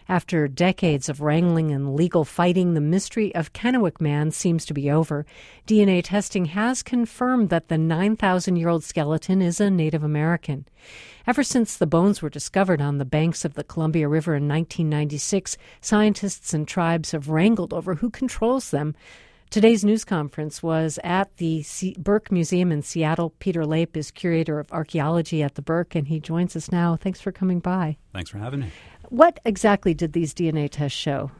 After decades of wrangling and legal fighting, the mystery of Kennewick Man seems to be over. DNA testing has confirmed that the 9,000-year-old skeleton is a Native American. Ever since the bones were discovered on the banks of the Columbia River in 1996, scientists and tribes have wrangled over who controls them. Today's news conference was at the Burke Museum in Seattle. Peter Leip is curator of archaeology at the Burke, and he joins us now. Thanks for coming by. Thanks for having me. What exactly did these DNA tests show?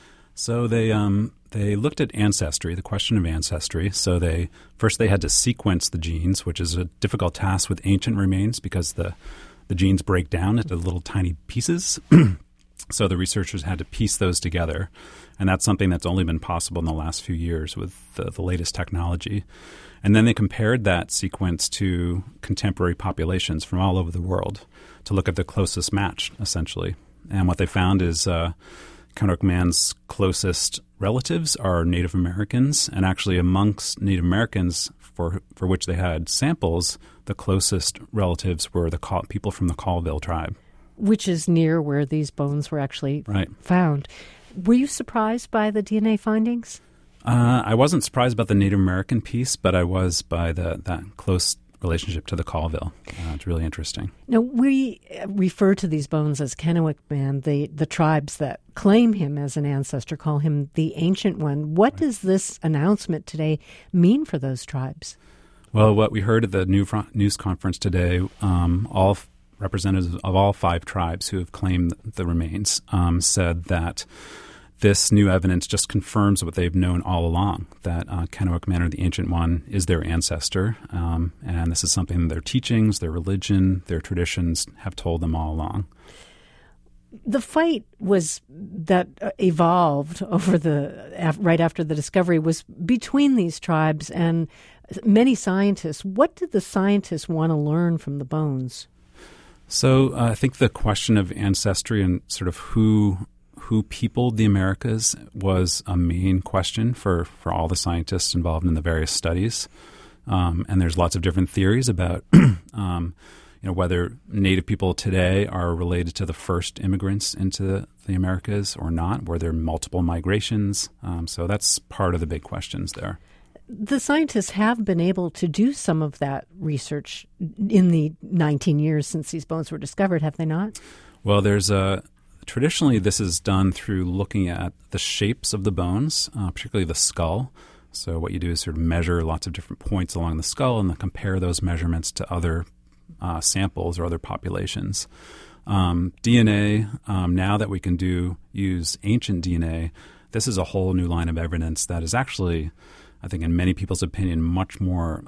So they looked at ancestry, the question of ancestry. So they had to sequence the genes, which is a difficult task with ancient remains because the genes break down into little tiny pieces. So the researchers had to piece those together, and that's something that's only been possible in the last few years with the latest technology. And then they compared that sequence to contemporary populations from all over the world to look at the closest match, essentially. And what they found is Kennewick Man's closest relatives are Native Americans, and actually amongst Native Americans for which they had samples, the closest relatives were the people from the Colville tribe. Which is near where these bones were actually found. Were you surprised by the DNA findings? I wasn't surprised about the Native American piece, but I was by that close relationship to the Colville. It's really interesting. Now, we refer to these bones as Kennewick Man. The tribes that claim him as an ancestor call him the Ancient One. What does this announcement today mean for those tribes? Well, what we heard at the news conference today, all representatives of all 5 tribes who have claimed the remains said that this new evidence just confirms what they've known all along, that Kennewick Man, or the Ancient One, is their ancestor. And this is something their teachings, their religion, their traditions have told them all along. The fight that evolved over right after the discovery was between these tribes and many scientists. What did the scientists want to learn from the bones? So I think the question of ancestry and sort of who peopled the Americas was a main question for all the scientists involved in the various studies. And there's lots of different theories about whether Native people today are related to the first immigrants into the Americas or not. Were there multiple migrations? So that's part of the big questions there. The scientists have been able to do some of that research in the 19 years since these bones were discovered, have they not? Well, traditionally this is done through looking at the shapes of the bones, particularly the skull. So what you do is sort of measure lots of different points along the skull and then compare those measurements to other samples or other populations. DNA, now that we can use ancient DNA, this is a whole new line of evidence that is actually, I think in many people's opinion, much more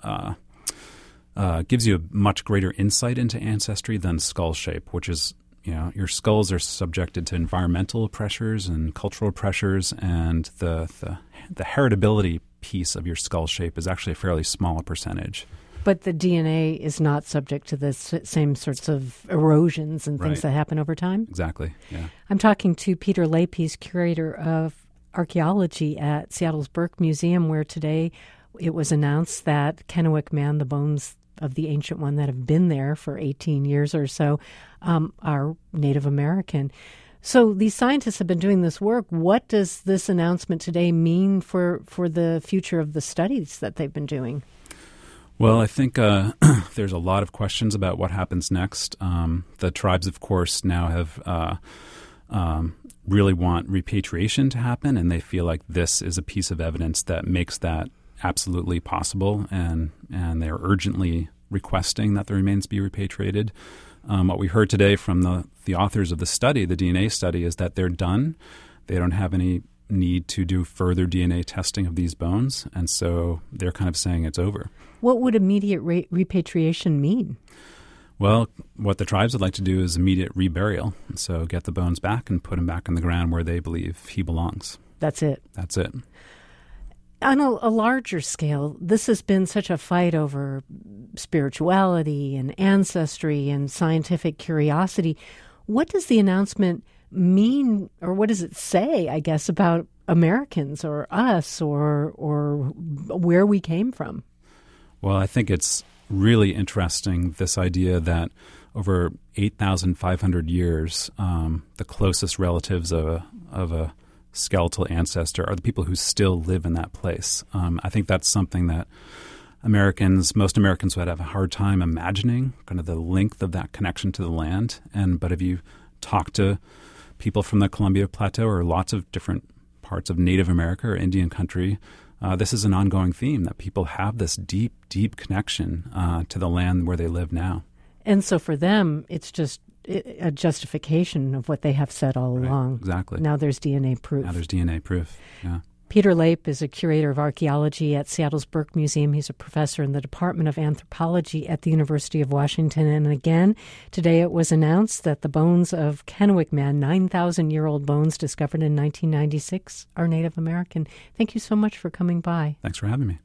gives you a much greater insight into ancestry than skull shape, which is, your skulls are subjected to environmental pressures and cultural pressures, and the heritability piece of your skull shape is actually a fairly small percentage. But the DNA is not subject to the same sorts of erosions and things that happen over time? Exactly, yeah. I'm talking to Peter Leip, he's curator of archaeology at Seattle's Burke Museum, where today it was announced that Kennewick Man, the bones of the Ancient One that have been there for 18 years or so, are Native American. So these scientists have been doing this work. What does this announcement today mean for the future of the studies that they've been doing? Well, I think there's a lot of questions about what happens next. The tribes, of course, now have really want repatriation to happen, and they feel like this is a piece of evidence that makes that absolutely possible, and they're urgently requesting that the remains be repatriated. What we heard today from the authors of the study, the DNA study, is that they're done. They don't have any need to do further DNA testing of these bones, and so they're kind of saying it's over. What would immediate repatriation mean? Well, what the tribes would like to do is immediate reburial. So get the bones back and put them back in the ground where they believe he belongs. That's it. That's it. On a larger scale, this has been such a fight over spirituality and ancestry and scientific curiosity. What does the announcement mean, or what does it say, I guess, about Americans or us or where we came from? Well, I think it's really interesting, this idea that over 8,500 years, the closest relatives of a skeletal ancestor are the people who still live in that place. I think that's something that most Americans would have a hard time imagining, kind of the length of that connection to the land. But if you talk to people from the Columbia Plateau or lots of different parts of Native America or Indian country, this is an ongoing theme, that people have this deep, deep connection to the land where they live now. And so for them, it's just a justification of what they have said all along. Exactly. Now there's DNA proof. Yeah. Peter Leip is a curator of archaeology at Seattle's Burke Museum. He's a professor in the Department of Anthropology at the University of Washington. And again, today it was announced that the bones of Kennewick Man, 9,000-year-old bones discovered in 1996, are Native American. Thank you so much for coming by. Thanks for having me.